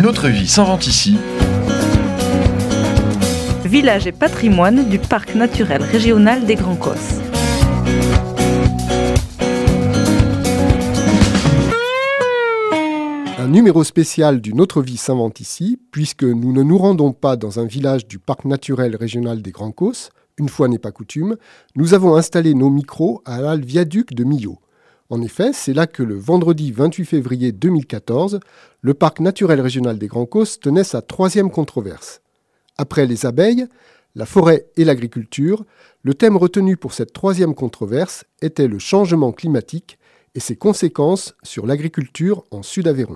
Une autre vie s'invente ici. Village et patrimoine du parc naturel régional des Grands Causses. Un numéro spécial d'Une autre vie s'invente ici, puisque nous ne nous rendons pas dans un village du parc naturel régional des Grands Causses, une fois n'est pas coutume, nous avons installé nos micros à la halle Viaduc de Millau. En effet, c'est là que le vendredi 28 février 2014, le parc naturel régional des Grands Causses tenait sa 3e controverse. Après les abeilles, la forêt et l'agriculture, le thème retenu pour cette 3e controverse était le changement climatique et ses conséquences sur l'agriculture en Sud-Aveyron.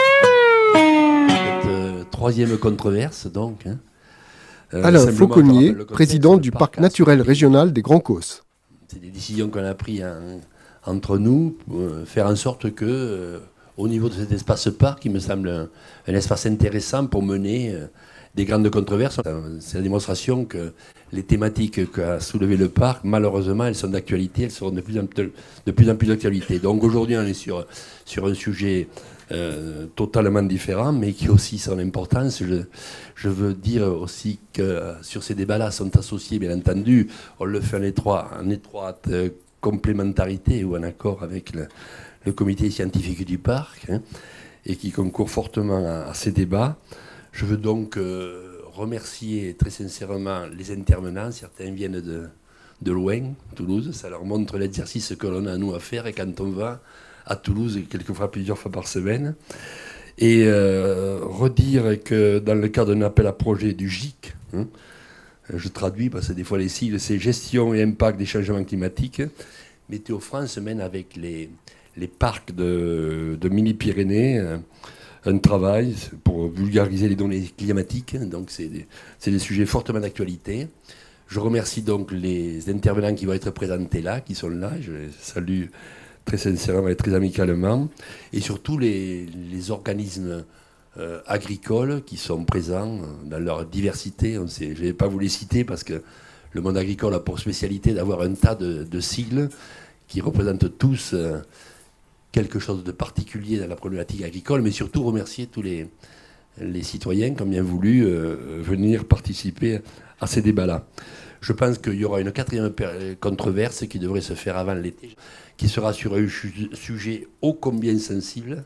Cette 3e controverse, donc. Alain Fauconnier, président du parc naturel régional des Grands Causses. C'est des décisions qu'on a prises entre nous pour faire en sorte que, au niveau de cet espace parc, il me semble un espace intéressant pour mener des grandes controverses. C'est la démonstration que les thématiques qu'a soulevé le parc, malheureusement, elles sont d'actualité, elles seront de plus en plus d'actualité. Donc aujourd'hui, on est sur un sujet totalement différent, mais qui a aussi son importance. Je veux dire aussi que sur ces débats-là sont associés, bien entendu, on le fait en étroite complémentarité ou en accord avec le comité scientifique du parc, et qui concourt fortement à ces débats. Je veux donc remercier très sincèrement les intervenants. Certains viennent de loin, Toulouse. Ça leur montre l'exercice que l'on a, nous, à faire. Et quand on va à Toulouse, quelquefois plusieurs fois par semaine. Et redire que dans le cadre d'un appel à projet du GIC, je traduis parce que des fois les sigles, c'est Gestion et impact des changements climatiques. Météo France mène avec les parcs de Midi-Pyrénées un travail pour vulgariser les données climatiques. Donc c'est des sujets fortement d'actualité. Je remercie donc les intervenants qui vont être présentés là, qui sont là. Je les salue très sincèrement et très amicalement. Et surtout les organismes agricoles qui sont présents dans leur diversité. Je ne vais pas vous les citer parce que le monde agricole a pour spécialité d'avoir un tas de sigles qui représentent tous quelque chose de particulier dans la problématique agricole, mais surtout remercier tous les citoyens qui ont bien voulu venir participer à ces débats-là. Je pense qu'il y aura une 4e controverse qui devrait se faire avant l'été, qui sera sur un sujet ô combien sensible,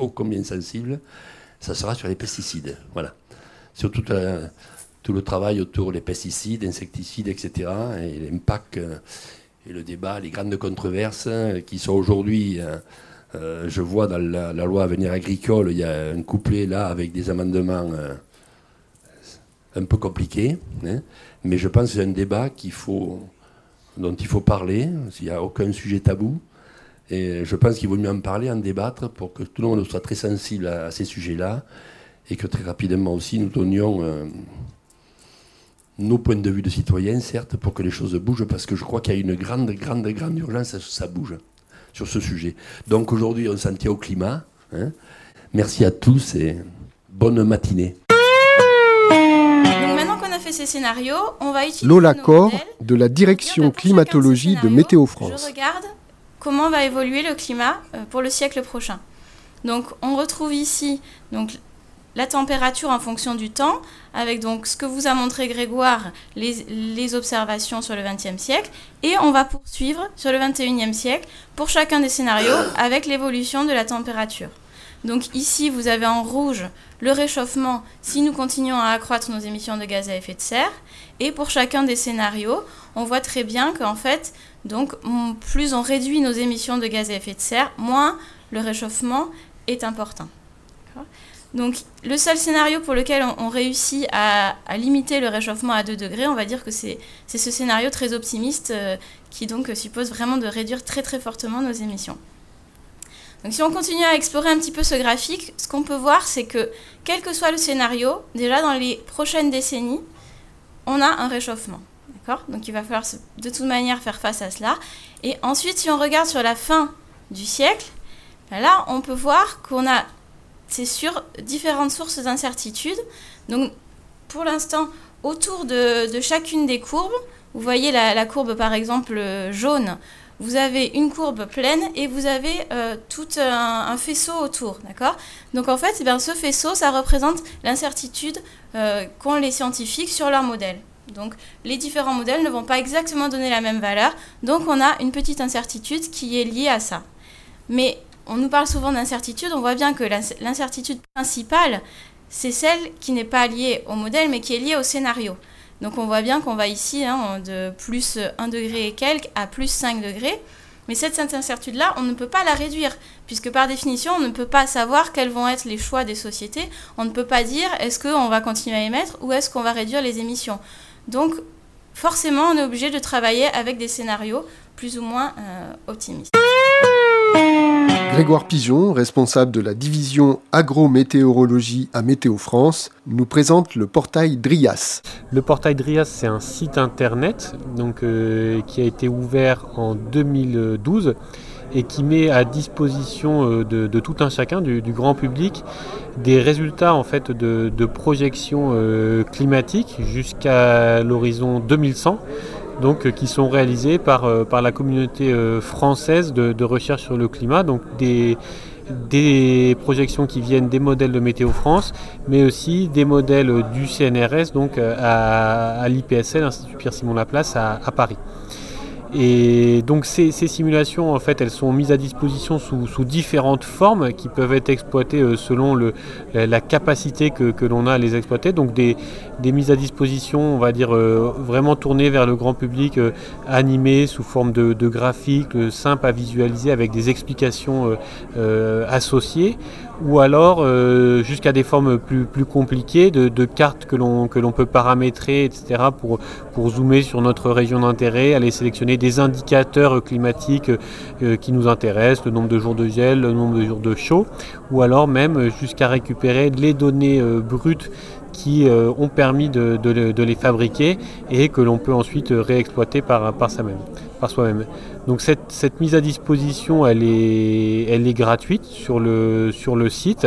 ça sera sur les pesticides. Voilà. Sur tout le travail autour des pesticides, insecticides, etc., et l'impact et le débat, les grandes controverses qui sont aujourd'hui... je vois dans la loi Avenir agricole, il y a un couplet là avec des amendements un peu compliqués, mais je pense que c'est un débat dont il faut parler. Il n'y a aucun sujet tabou. Et je pense qu'il vaut mieux en parler, en débattre, pour que tout le monde soit très sensible à ces sujets-là et que très rapidement aussi nous donnions nos points de vue de citoyens, certes, pour que les choses bougent, parce que je crois qu'il y a une grande urgence à ce que ça bouge sur ce sujet. Donc aujourd'hui, on s'en tient au climat. Merci à tous et bonne matinée. Donc maintenant qu'on a fait ces scénarios, on va utiliser Lola Corr de la direction climatologie de Météo France. Je regarde comment va évoluer le climat pour le siècle prochain. Donc on retrouve ici la température en fonction du temps, avec donc ce que vous a montré Grégoire, les observations sur le XXe siècle, et on va poursuivre sur le XXIe siècle pour chacun des scénarios avec l'évolution de la température. Donc ici, vous avez en rouge le réchauffement si nous continuons à accroître nos émissions de gaz à effet de serre, et pour chacun des scénarios, on voit très bien qu'en fait, donc, plus on réduit nos émissions de gaz à effet de serre, moins le réchauffement est important. Donc, le seul scénario pour lequel on réussit à limiter le réchauffement à 2 degrés, on va dire que c'est ce scénario très optimiste qui donc suppose vraiment de réduire très très fortement nos émissions. Donc, si on continue à explorer un petit peu ce graphique, ce qu'on peut voir, c'est que quel que soit le scénario, déjà dans les prochaines décennies, on a un réchauffement. D'accord ? Donc, il va falloir de toute manière faire face à cela. Et ensuite, si on regarde sur la fin du siècle, là, on peut voir c'est sur différentes sources d'incertitude. Donc, pour l'instant, autour de chacune des courbes, vous voyez la courbe, par exemple, jaune, vous avez une courbe pleine et vous avez tout un faisceau autour, d'accord ? Donc en fait, ce faisceau, ça représente l'incertitude qu'ont les scientifiques sur leur modèle. Donc les différents modèles ne vont pas exactement donner la même valeur, donc on a une petite incertitude qui est liée à ça. Mais on nous parle souvent d'incertitude, on voit bien que l'incertitude principale, c'est celle qui n'est pas liée au modèle, mais qui est liée au scénario. Donc on voit bien qu'on va ici de plus 1 degré et quelques à plus 5 degrés. Mais cette incertitude-là, on ne peut pas la réduire, puisque par définition, on ne peut pas savoir quels vont être les choix des sociétés. On ne peut pas dire est-ce qu'on va continuer à émettre ou est-ce qu'on va réduire les émissions. Donc forcément, on est obligé de travailler avec des scénarios plus ou moins optimistes. Grégoire Pigeon, responsable de la division agrométéorologie à Météo France, nous présente le portail DRIAS. Le portail DRIAS, c'est un site internet qui a été ouvert en 2012 et qui met à disposition de tout un chacun, du grand public, des résultats en fait, de projections climatiques jusqu'à l'horizon 2100. Donc, qui sont réalisés par la communauté française de recherche sur le climat, donc des projections qui viennent des modèles de Météo France, mais aussi des modèles du CNRS, donc à l'IPSL, l'Institut Pierre-Simon Laplace à Paris. Et donc ces simulations, en fait, elles sont mises à disposition sous différentes formes qui peuvent être exploitées selon la capacité que l'on a à les exploiter. Donc des mises à disposition, on va dire, vraiment tournées vers le grand public, animées sous forme de graphiques, simples à visualiser avec des explications associées, ou alors jusqu'à des formes plus compliquées de cartes que l'on peut paramétrer, etc. pour zoomer sur notre région d'intérêt, aller sélectionner des indicateurs climatiques qui nous intéressent, le nombre de jours de gel, le nombre de jours de chaud, ou alors même jusqu'à récupérer les données brutes qui ont permis de les fabriquer et que l'on peut ensuite réexploiter par soi-même. Donc cette mise à disposition, elle est gratuite sur le site.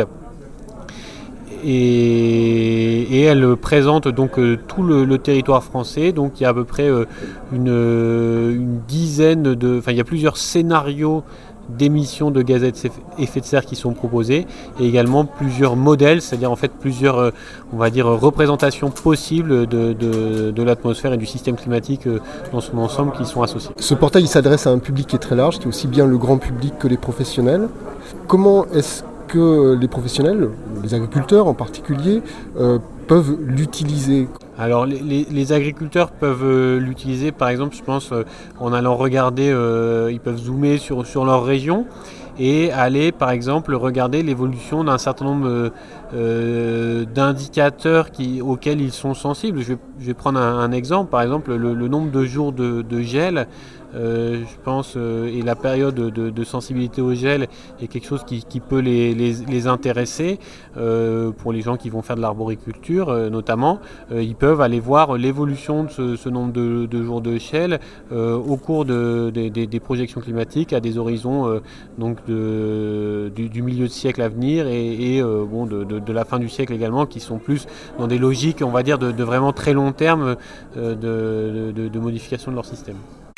Et elle présente donc tout le territoire français. Donc il y a à peu près une dizaine il y a plusieurs scénarios d'émissions de gaz à effet de serre qui sont proposés, et également plusieurs modèles, c'est-à-dire en fait plusieurs on va dire représentations possibles de l'atmosphère et du système climatique dans son ensemble qui sont associés. Ce portail il s'adresse à un public qui est très large, qui est aussi bien le grand public que les professionnels. Comment est-ce que les professionnels, les agriculteurs en particulier, peuvent l'utiliser? Alors les agriculteurs peuvent l'utiliser, par exemple, je pense, en allant regarder, ils peuvent zoomer sur leur région et aller, par exemple, regarder l'évolution d'un certain nombre d'indicateurs auxquels ils sont sensibles. Je vais prendre un exemple, par exemple, le nombre de jours de gel. Je pense, et la période de sensibilité au gel est quelque chose qui peut les intéresser. Pour les gens qui vont faire de l'arboriculture notamment, ils peuvent aller voir l'évolution de ce nombre de jours de gel au cours des projections climatiques à des horizons donc du milieu de siècle à venir et de la fin du siècle également, qui sont plus dans des logiques, on va dire, de vraiment très long terme de modification de leur système.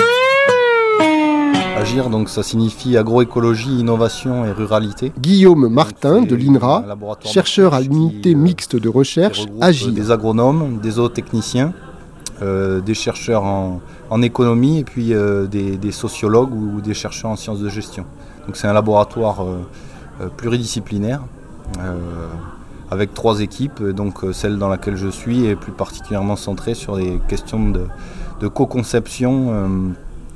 Agir, donc ça signifie agroécologie, innovation et ruralité. Guillaume Martin de l'INRA, chercheur à l'unité mixte de recherche Agir. Des agronomes, des zootechniciens, des chercheurs en économie et puis des sociologues ou des chercheurs en sciences de gestion. Donc c'est un laboratoire pluridisciplinaire avec 3 équipes, donc celle dans laquelle je suis est plus particulièrement centrée sur des questions de co-conception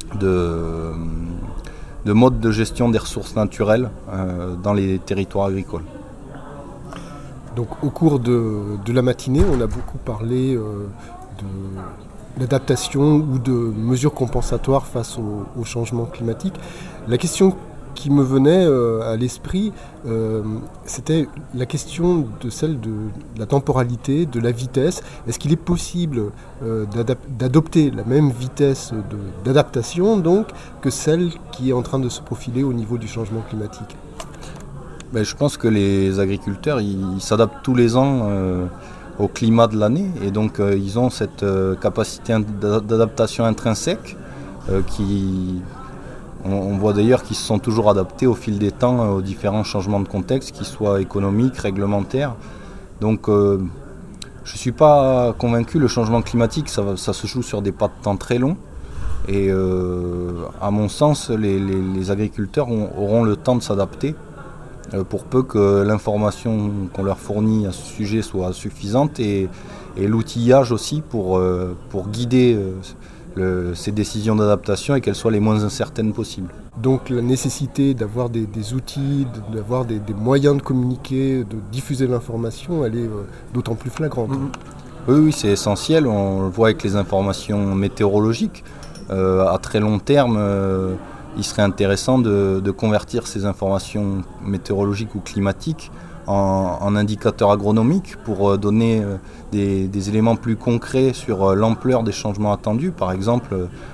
de modes de gestion des ressources naturelles dans les territoires agricoles. Donc au cours de la matinée, on a beaucoup parlé d'adaptation ou de mesures compensatoires face au changement climatique. La question qui me venait à l'esprit, c'était la question de la temporalité, de la vitesse. Est-ce qu'il est possible d'adopter la même vitesse d'adaptation donc, que celle qui est en train de se profiler au niveau du changement climatique ? Je pense que les agriculteurs ils s'adaptent tous les ans au climat de l'année et donc ils ont cette capacité d'adaptation intrinsèque qui On voit d'ailleurs qu'ils se sont toujours adaptés au fil des temps aux différents changements de contexte, qu'ils soient économiques, réglementaires. Donc je ne suis pas convaincu, le changement climatique, ça se joue sur des pas de temps très longs. Et à mon sens, les agriculteurs auront le temps de s'adapter pour peu que l'information qu'on leur fournit à ce sujet soit suffisante et l'outillage aussi pour guider ces décisions d'adaptation et qu'elles soient les moins incertaines possibles. Donc la nécessité d'avoir des outils, d'avoir des moyens de communiquer, de diffuser l'information, elle est d'autant plus flagrante. Oui, c'est essentiel. On le voit avec les informations météorologiques. À très long terme, il serait intéressant de convertir ces informations météorologiques ou climatiques en indicateurs agronomiques pour donner des éléments plus concrets sur l'ampleur des changements attendus. Par exemple,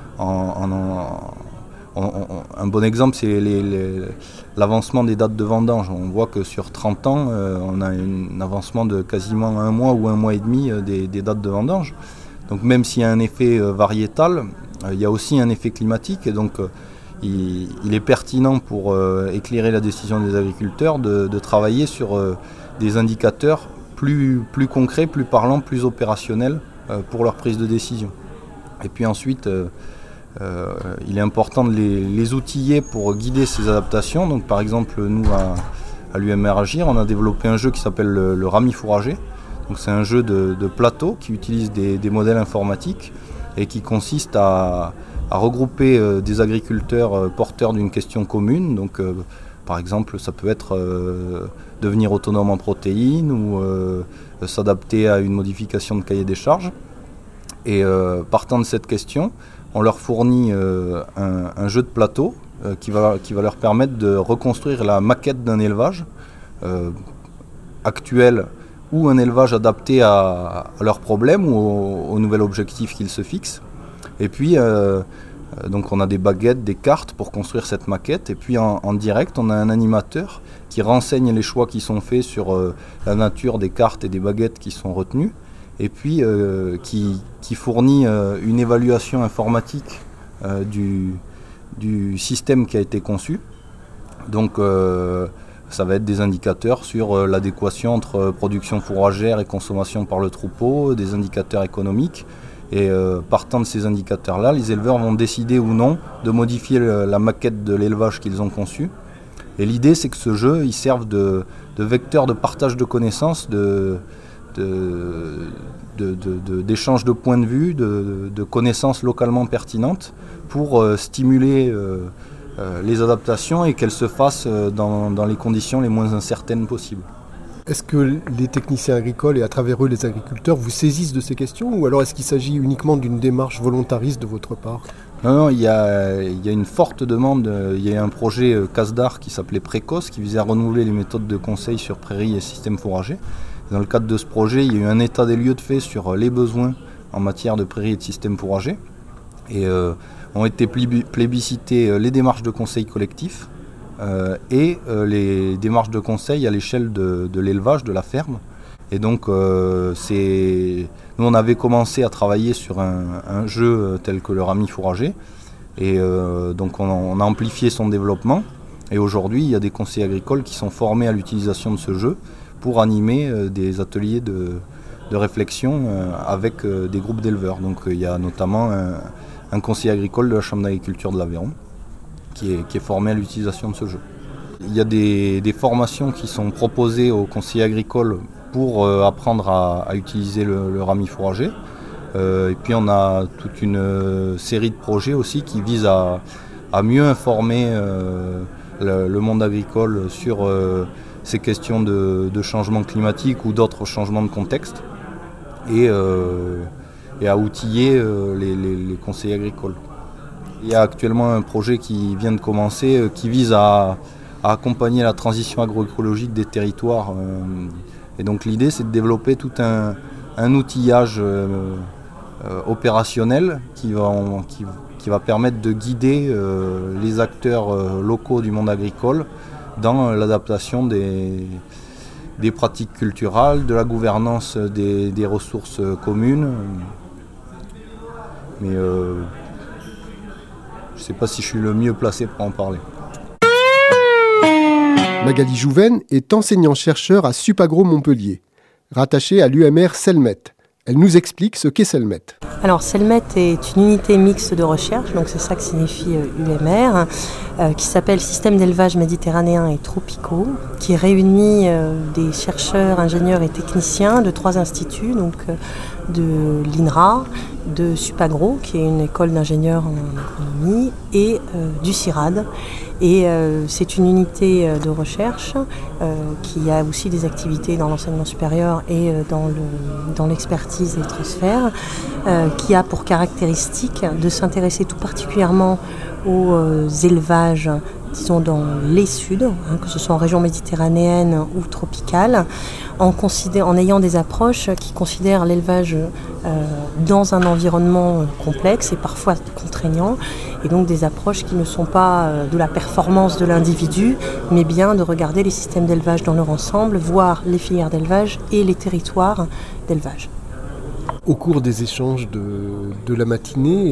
un bon exemple, c'est l'avancement des dates de vendange. On voit que sur 30 ans, on a un avancement de quasiment un mois ou un mois et demi des dates de vendange. Donc même s'il y a un effet variétal, il y a aussi un effet climatique. Et donc il est pertinent pour éclairer la décision des agriculteurs de travailler sur des indicateurs plus concrets, plus parlants, plus opérationnels pour leur prise de décision. Et puis ensuite, il est important de les outiller pour guider ces adaptations. Donc par exemple, nous à l'UMR Agir, on a développé un jeu qui s'appelle le Rami Fourager. Donc c'est un jeu de plateau qui utilise des modèles informatiques et qui consiste à regrouper des agriculteurs porteurs d'une question commune. Donc par exemple, ça peut être devenir autonome en protéines ou s'adapter à une modification de cahier des charges. Et partant de cette question, on leur fournit un jeu de plateau qui va leur permettre de reconstruire la maquette d'un élevage actuel ou un élevage adapté à leurs problèmes ou au nouvel objectif qu'ils se fixent. Et puis, donc on a des baguettes, des cartes pour construire cette maquette. Et puis en direct, on a un animateur qui renseigne les choix qui sont faits sur la nature des cartes et des baguettes qui sont retenues. Et puis qui fournit une évaluation informatique du système qui a été conçu. Donc ça va être des indicateurs sur l'adéquation entre production fourragère et consommation par le troupeau, des indicateurs économiques. Et partant de ces indicateurs-là, les éleveurs vont décider ou non de modifier la maquette de l'élevage qu'ils ont conçu. Et l'idée, c'est que ce jeu, il serve de vecteur de partage de connaissances, d'échange de points de vue, de connaissances localement pertinentes pour stimuler les adaptations et qu'elles se fassent dans les conditions les moins incertaines possibles. Est-ce que les techniciens agricoles et à travers eux les agriculteurs vous saisissent de ces questions ou alors est-ce qu'il s'agit uniquement d'une démarche volontariste de votre part ? Non, il y a une forte demande. Il y a un projet CASDAR qui s'appelait Précoce qui visait à renouveler les méthodes de conseil sur prairies et systèmes fourragers. Dans le cadre de ce projet, il y a eu un état des lieux de fait sur les besoins en matière de prairies et de systèmes fourragers. Et ont été plébiscitées les démarches de conseil collectif et les démarches de conseil à l'échelle de l'élevage, de la ferme. Et donc, nous, on avait commencé à travailler sur un jeu tel que le Rami Fourager. Et donc, on a amplifié son développement. Et aujourd'hui, il y a des conseillers agricoles qui sont formés à l'utilisation de ce jeu pour animer des ateliers de réflexion avec des groupes d'éleveurs. Donc il y a notamment un conseiller agricole de la Chambre d'agriculture de l'Aveyron qui est formé à l'utilisation de ce jeu. Il y a des formations qui sont proposées aux conseillers agricoles pour apprendre à utiliser le Rami Fourager. Et puis on a toute une série de projets aussi qui visent à mieux informer le monde agricole sur ces questions de changement climatique ou d'autres changements de contexte et à outiller les conseillers agricoles. Il y a actuellement un projet qui vient de commencer qui vise à accompagner la transition agroécologique des territoires. Et donc l'idée c'est de développer tout un outillage opérationnel qui va permettre de guider les acteurs locaux du monde agricole dans l'adaptation des pratiques culturelles, de la gouvernance des ressources communes. Mais je ne sais pas si je suis le mieux placé pour en parler. Magali Jouven est enseignant-chercheur à Supagro Montpellier, rattachée à l'UMR Selmet. Elle nous explique ce qu'est Selmet. Alors Selmet est une unité mixte de recherche, donc c'est ça que signifie UMR, qui s'appelle Système d'élevage méditerranéen et tropicaux, qui réunit des chercheurs, ingénieurs et techniciens de 3 instituts, donc de l'INRA, de Supagro, qui est une école d'ingénieurs en agronomie, et du CIRAD. Et c'est une unité de recherche qui a aussi des activités dans l'enseignement supérieur et dans l'expertise et le transfert, qui a pour caractéristique de s'intéresser tout particulièrement aux élevages, disons dans les suds, que ce soit en région méditerranéenne ou tropicale, en ayant des approches qui considèrent l'élevage dans un environnement complexe et parfois contraignant, et donc des approches qui ne sont pas de la performance de l'individu, mais bien de regarder les systèmes d'élevage dans leur ensemble, voire les filières d'élevage et les territoires d'élevage. Au cours des échanges de la matinée,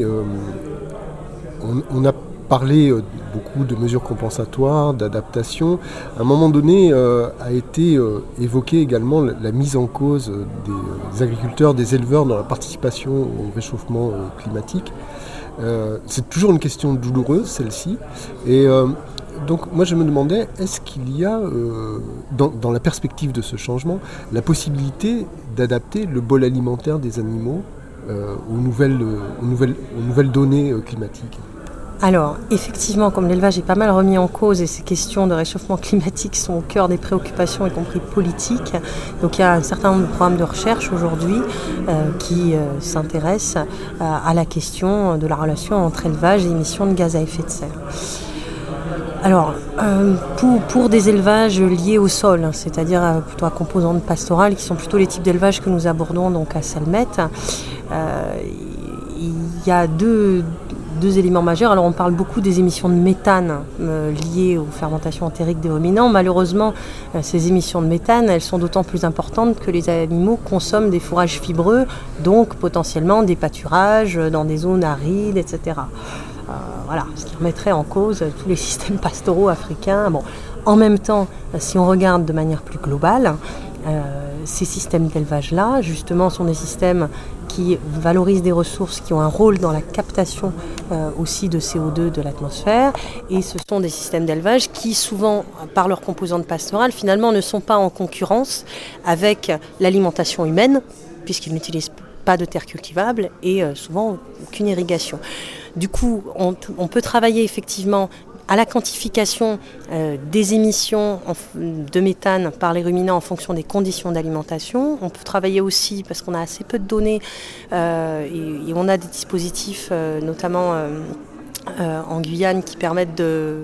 on a parlé beaucoup de mesures compensatoires, d'adaptation. À un moment donné, a été évoquée également la mise en cause des agriculteurs, des éleveurs dans la participation au réchauffement climatique. C'est toujours une question douloureuse, celle-ci. Et donc moi je me demandais, est-ce qu'il y a, dans la perspective de ce changement, la possibilité d'adapter le bol alimentaire des animaux aux nouvelles données climatiques ? Alors, effectivement, comme l'élevage est pas mal remis en cause et ces questions de réchauffement climatique sont au cœur des préoccupations, y compris politiques, donc il y a un certain nombre de programmes de recherche aujourd'hui qui s'intéressent à la question de la relation entre élevage et émissions de gaz à effet de serre. Alors, pour des élevages liés au sol, c'est-à-dire plutôt à composante pastorale, qui sont plutôt les types d'élevages que nous abordons donc à Selmet, il y a deux éléments majeurs. Alors on parle beaucoup des émissions de méthane liées aux fermentations entériques des ruminants. Malheureusement, ces émissions de méthane, elles sont d'autant plus importantes que les animaux consomment des fourrages fibreux, donc potentiellement des pâturages dans des zones arides, etc. Voilà, ce qui remettrait en cause tous les systèmes pastoraux africains. Bon, en même temps, si on regarde de manière plus globale, ces systèmes d'élevage-là, justement, sont des systèmes qui valorisent des ressources, qui ont un rôle dans la captation aussi de CO2 de l'atmosphère. Et ce sont des systèmes d'élevage qui, souvent, par leur composante pastorale, finalement, ne sont pas en concurrence avec l'alimentation humaine, puisqu'ils n'utilisent pas de terres cultivables et souvent aucune irrigation. Du coup, on peut travailler effectivement à la quantification des émissions de méthane par les ruminants en fonction des conditions d'alimentation. On peut travailler aussi, parce qu'on a assez peu de données, et on a des dispositifs, notamment en Guyane, qui permettent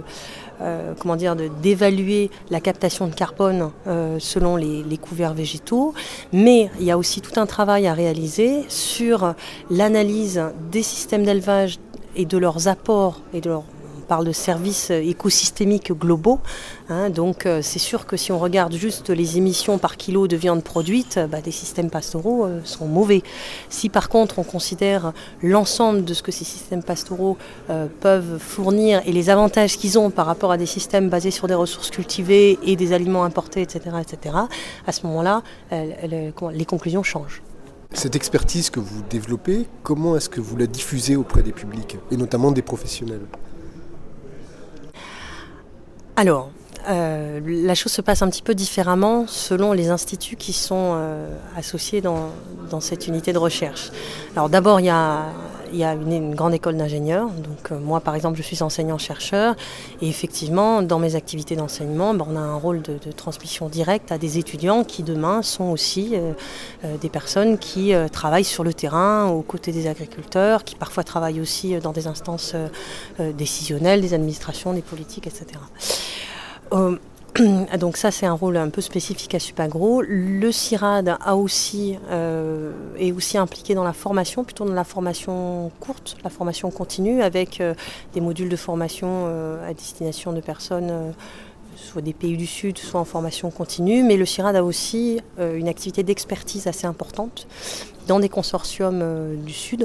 d'évaluer la captation de carbone selon les couverts végétaux. Mais il y a aussi tout un travail à réaliser sur l'analyse des systèmes d'élevage et de leurs apports et de leurs... On parle de services écosystémiques globaux. Donc c'est sûr que si on regarde juste les émissions par kilo de viande produite, des systèmes pastoraux sont mauvais. Si par contre on considère l'ensemble de ce que ces systèmes pastoraux peuvent fournir et les avantages qu'ils ont par rapport à des systèmes basés sur des ressources cultivées et des aliments importés, etc., à ce moment-là, les conclusions changent. Cette expertise que vous développez, comment est-ce que vous la diffusez auprès des publics, et notamment des professionnels ? Alors, la chose se passe un petit peu différemment selon les instituts qui sont associés dans cette unité de recherche. Alors d'abord, il y a une grande école d'ingénieurs. Donc moi, par exemple, je suis enseignant-chercheur. Et effectivement, dans mes activités d'enseignement, on a un rôle de transmission directe à des étudiants qui, demain, sont aussi des personnes qui travaillent sur le terrain, aux côtés des agriculteurs, qui parfois travaillent aussi dans des instances décisionnelles, des administrations, des politiques, etc. Donc ça, c'est un rôle un peu spécifique à Supagro. Le CIRAD est aussi impliqué dans la formation, plutôt dans la formation courte, la formation continue, avec des modules de formation à destination de personnes soit des pays du Sud, soit en formation continue, mais le CIRAD a aussi une activité d'expertise assez importante dans des consortiums du Sud,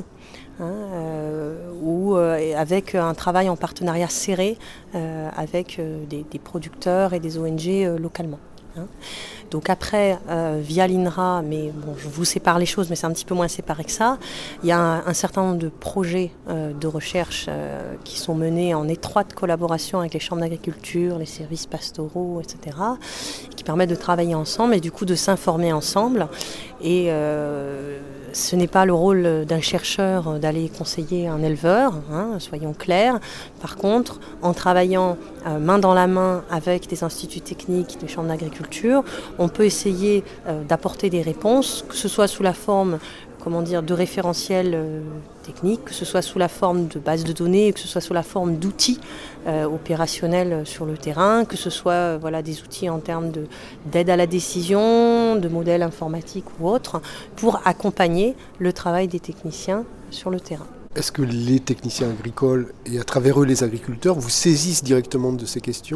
avec un travail en partenariat serré avec des producteurs et des ONG localement. Donc après, via l'INRA, mais bon, je vous sépare les choses, mais c'est un petit peu moins séparé que ça, il y a un certain nombre de projets de recherche qui sont menés en étroite collaboration avec les chambres d'agriculture, les services pastoraux, etc., qui permettent de travailler ensemble et du coup de s'informer ensemble. Et ce n'est pas le rôle d'un chercheur d'aller conseiller un éleveur, soyons clairs. Par contre, en travaillant main dans la main avec des instituts techniques, des chambres d'agriculture, on peut essayer d'apporter des réponses, que ce soit sous la forme de référentiels techniques, que ce soit sous la forme de bases de données, que ce soit sous la forme d'outils opérationnels sur le terrain, que ce soit des outils en termes d'aide à la décision, de modèles informatiques ou autres, pour accompagner le travail des techniciens sur le terrain. Est-ce que les techniciens agricoles, et à travers eux les agriculteurs, vous saisissent directement de ces questions ?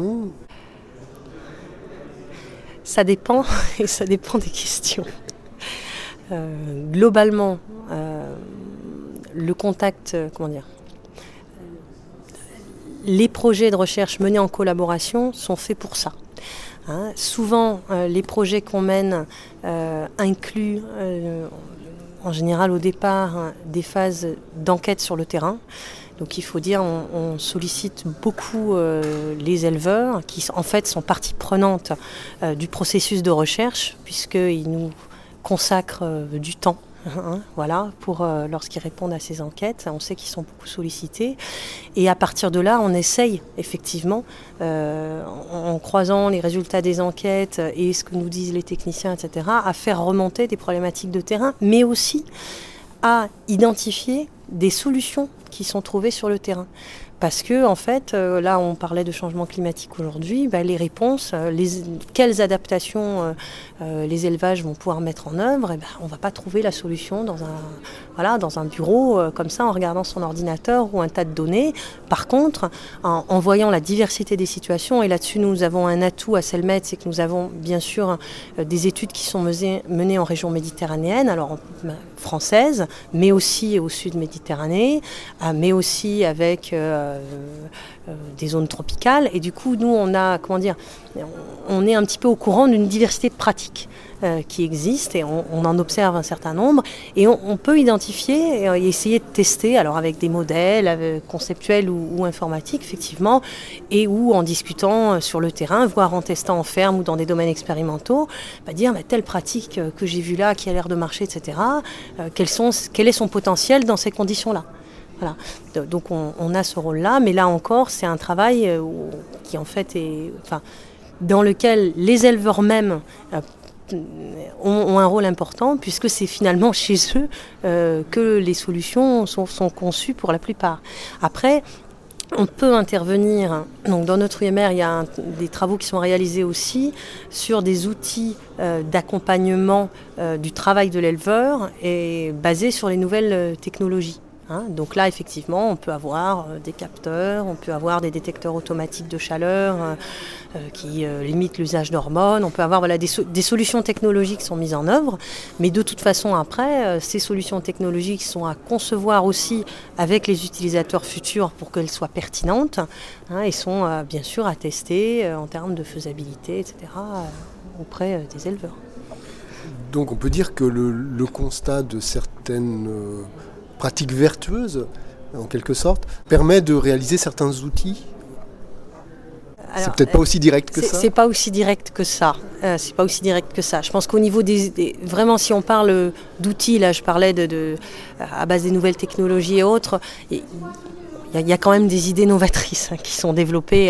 Ça dépend, et ça dépend des questions. Globalement, le contact, les projets de recherche menés en collaboration sont faits pour ça. Souvent, les projets qu'on mène incluent, en général au départ, des phases d'enquête sur le terrain. Donc il faut dire, on sollicite beaucoup les éleveurs qui en fait sont partie prenante du processus de recherche, puisqu'ils nous consacrent du temps. Pour lorsqu'ils répondent à ces enquêtes, on sait qu'ils sont beaucoup sollicités et à partir de là on essaye effectivement en croisant les résultats des enquêtes et ce que nous disent les techniciens, etc., à faire remonter des problématiques de terrain, mais aussi à identifier des solutions qui sont trouvées sur le terrain. Parce que, en fait, là, on parlait de changement climatique aujourd'hui, les réponses, quelles adaptations les élevages vont pouvoir mettre en œuvre, on ne va pas trouver la solution dans un bureau, comme ça, en regardant son ordinateur ou un tas de données. Par contre, en voyant la diversité des situations, et là-dessus, nous avons un atout à Selmet, c'est que nous avons, bien sûr, des études qui sont menées en région méditerranéenne, alors française, mais aussi au sud Méditerranée, mais aussi avec des zones tropicales, et du coup nous on est un petit peu au courant d'une diversité de pratiques qui existent et on en observe un certain nombre et on peut identifier et essayer de tester, alors avec des modèles conceptuels ou informatiques effectivement, et ou en discutant sur le terrain, voire en testant en ferme ou dans des domaines expérimentaux, dire telle pratique que j'ai vue là qui a l'air de marcher, etc., quel est son potentiel dans ces conditions-là. Voilà. Donc on a ce rôle-là, mais là encore, c'est un travail qui en fait dans lequel les éleveurs mêmes ont un rôle important, puisque c'est finalement chez eux que les solutions sont conçues pour la plupart. Après, on peut intervenir, donc dans notre UMR, il y a des travaux qui sont réalisés aussi sur des outils d'accompagnement du travail de l'éleveur et basés sur les nouvelles technologies. Donc là, effectivement, on peut avoir des capteurs, on peut avoir des détecteurs automatiques de chaleur qui limitent l'usage d'hormones, on peut avoir des solutions technologiques qui sont mises en œuvre, mais de toute façon, après, ces solutions technologiques sont à concevoir aussi avec les utilisateurs futurs pour qu'elles soient pertinentes et sont bien sûr à tester en termes de faisabilité, etc., auprès des éleveurs. Donc on peut dire que le constat de certaines pratiques vertueuses, en quelque sorte, permet de réaliser certains outils. Alors, c'est peut-être pas aussi direct que ça. C'est pas aussi direct que ça. Je pense qu'au niveau vraiment, si on parle d'outils, là, je parlais à base des nouvelles technologies et autres. Il y a quand même des idées novatrices qui sont développées,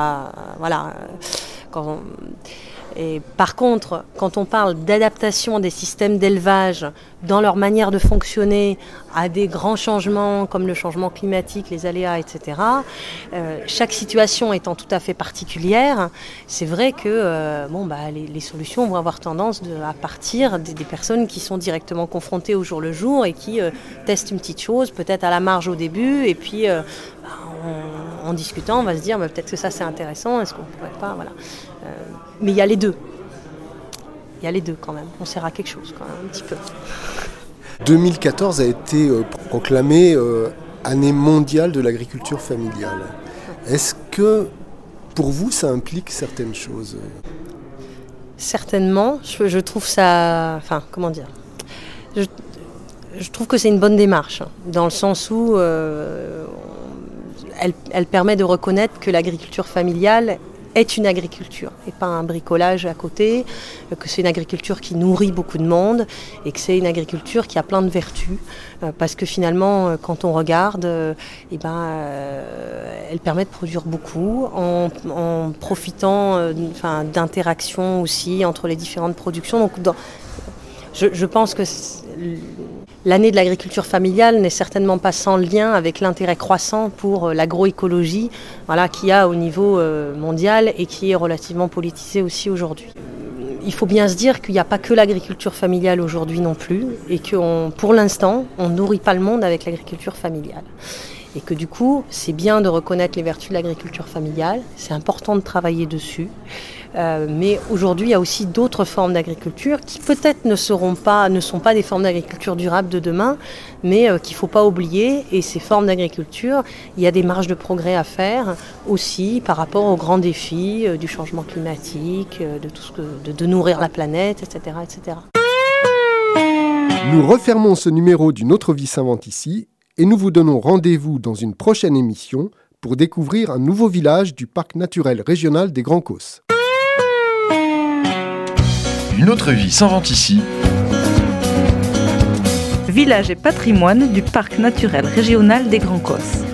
Et par contre, quand on parle d'adaptation des systèmes d'élevage dans leur manière de fonctionner à des grands changements comme le changement climatique, les aléas, etc., chaque situation étant tout à fait particulière, c'est vrai que les solutions vont avoir tendance à partir des personnes qui sont directement confrontées au jour le jour et qui testent une petite chose, peut-être à la marge au début, et puis on en discutant, on va se dire peut-être que ça c'est intéressant, est-ce qu'on pourrait pas, voilà. Mais il y a les deux. Il y a les deux quand même. On sert à quelque chose quand même, un petit peu. 2014 a été proclamée année mondiale de l'agriculture familiale. Est-ce que pour vous ça implique certaines choses ? Certainement. Je trouve ça... Enfin, comment dire ? Je trouve que c'est une bonne démarche, dans le sens où elle permet de reconnaître que l'agriculture familiale est une agriculture et pas un bricolage à côté, que c'est une agriculture qui nourrit beaucoup de monde et que c'est une agriculture qui a plein de vertus parce que finalement quand on regarde elle permet de produire beaucoup en profitant d'interactions aussi entre les différentes productions. Donc je pense que l'année de l'agriculture familiale n'est certainement pas sans lien avec l'intérêt croissant pour l'agroécologie, qu'il y a au niveau mondial et qui est relativement politisé aussi aujourd'hui. Il faut bien se dire qu'il n'y a pas que l'agriculture familiale aujourd'hui non plus et que pour l'instant, on ne nourrit pas le monde avec l'agriculture familiale. Et que du coup, c'est bien de reconnaître les vertus de l'agriculture familiale, c'est important de travailler dessus. Mais aujourd'hui, il y a aussi d'autres formes d'agriculture qui peut-être ne sont pas des formes d'agriculture durable de demain, mais qu'il ne faut pas oublier. Et ces formes d'agriculture, il y a des marges de progrès à faire aussi par rapport aux grands défis du changement climatique, de nourrir la planète, etc., etc. Nous refermons ce numéro d'Une autre vie s'invente ici et nous vous donnons rendez-vous dans une prochaine émission pour découvrir un nouveau village du parc naturel régional des Grands Causses. Une autre vie s'invente ici. Village et patrimoine du parc naturel régional des Grands Causses.